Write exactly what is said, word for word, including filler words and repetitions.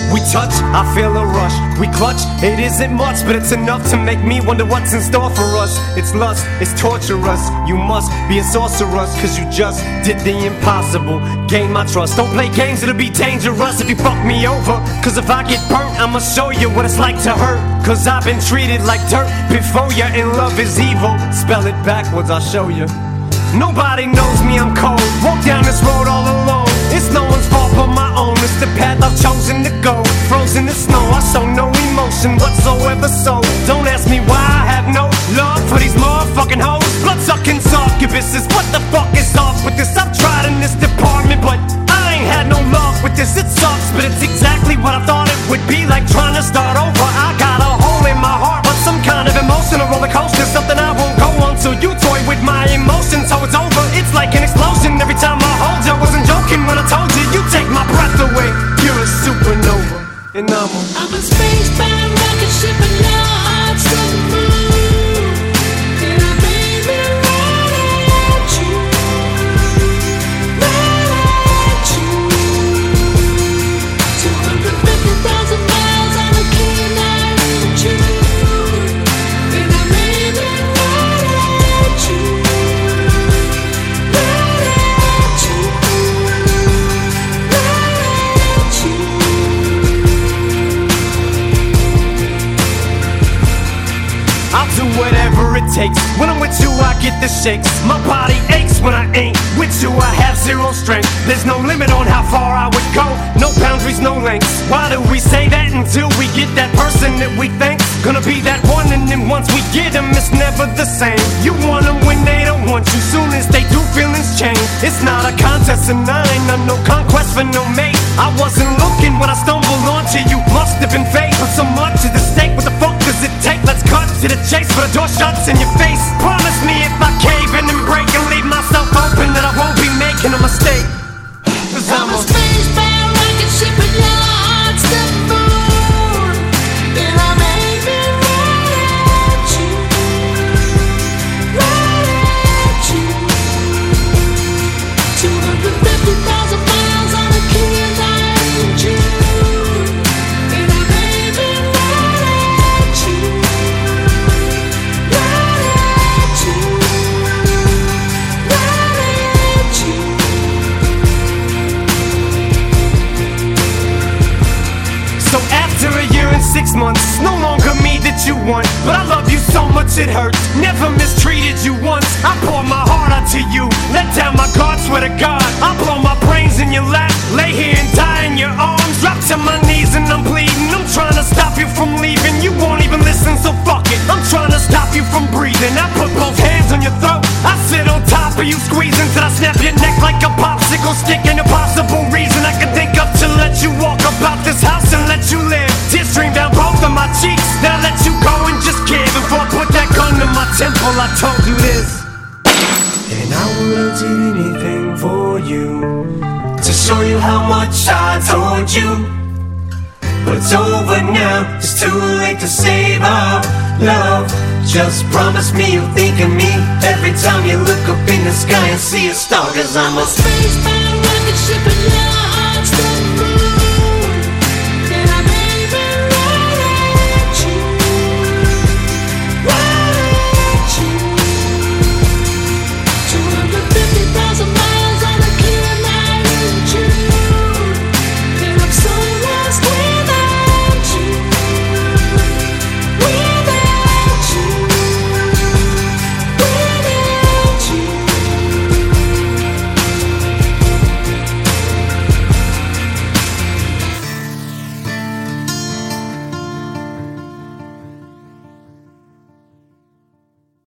We touch, I feel a rush. We clutch, it isn't much, but it's enough to make me wonder what's in store for us. It's lust, it's torturous. You must be a sorceress, cause you just did the impossible. Gain my trust. Don't play games, it'll be dangerous if you fuck me over. Cause if I get burnt, I'ma show you what it's like to hurt. Cause I've been treated like dirt before you, and love is evil. Spell it backwards, I'll show you. Nobody knows me, I'm cold. Walk down this road all alone. It's no one's fault but my own. It's the path I've chosen to go. Frozen in snow, I show no emotion whatsoever. So don't ask me why I have no love for these motherfucking hoes. Blood-sucking succubuses. What the fuck is off with this? I've tried in this department, but I ain't had no luck with this. It sucks, but it's exactly what I thought it would be like trying to start over. I got a hole in my heart, but some kind of emotional roller coaster. Something I won't go on till you toy with my emotions. So it's over, it's like an explosion every time I hold you. I wasn't joking when I told you, you take my breath away. You're a supernova, and I'm a I'm a space-bound rocket ship and your heart's the moon. And I made me right at you, right at you. two hundred fifty thousand miles on a keen night in June. And I made me right at you, right at you, right at you. I'll do whatever it takes. When I'm with you, I get the shakes. My body aches when I ain't with you. I have zero strength. There's no limit on how far I would go. No boundaries, no lengths. Why do we say that until we get that person that we think's gonna be that one? And then once we get them, it's never the same. You want them when they don't want you. Soon as they do, feelings change. It's not a contest, and I ain't on no conquest for no mate. I wasn't looking when I stumbled onto you. Must have been fate. Put so much at the stake. What the fuck does it take? Let's cut to the chase, but the door shuts in your face. Promise me if I cave in and break and leave myself open that I won't be making a mistake. Cause I'm I'm a a space-bound rocket ship and your heart's the moon. And I made me right at you, right at you. two hundred fifty thousand miles on a keen night in June. And I made me right at you, right at you, right at you. So after a year and six months, it's no longer me that you want. But I love you so much it hurts. Never mistreated you once. I pour my heart out to you. Let down my guard, swear to God. I blow my brains in your lap. Lay here and die in your arms. Drop to my knees and I'm bleeding. I'm trying to stop you from leaving. You won't even listen, so fuck it. I'm trying to stop you from breathing. I put both hands on your throat. I sit on top of you, squeezing till I snap your neck like a popsicle stick. Ain't a possible reason I can think of to let you walk about this house and let you live. Tears stream down both of my cheeks. Now I let you go and just give. Before I put that gun to my temple, I told you this. And I will do anything for you to show you how much I told you. But it's over now, it's too late to save our love. Just promise me you'll think of me every time you look up in the sky and see a star. Cause I'm a space-bound rocket ship and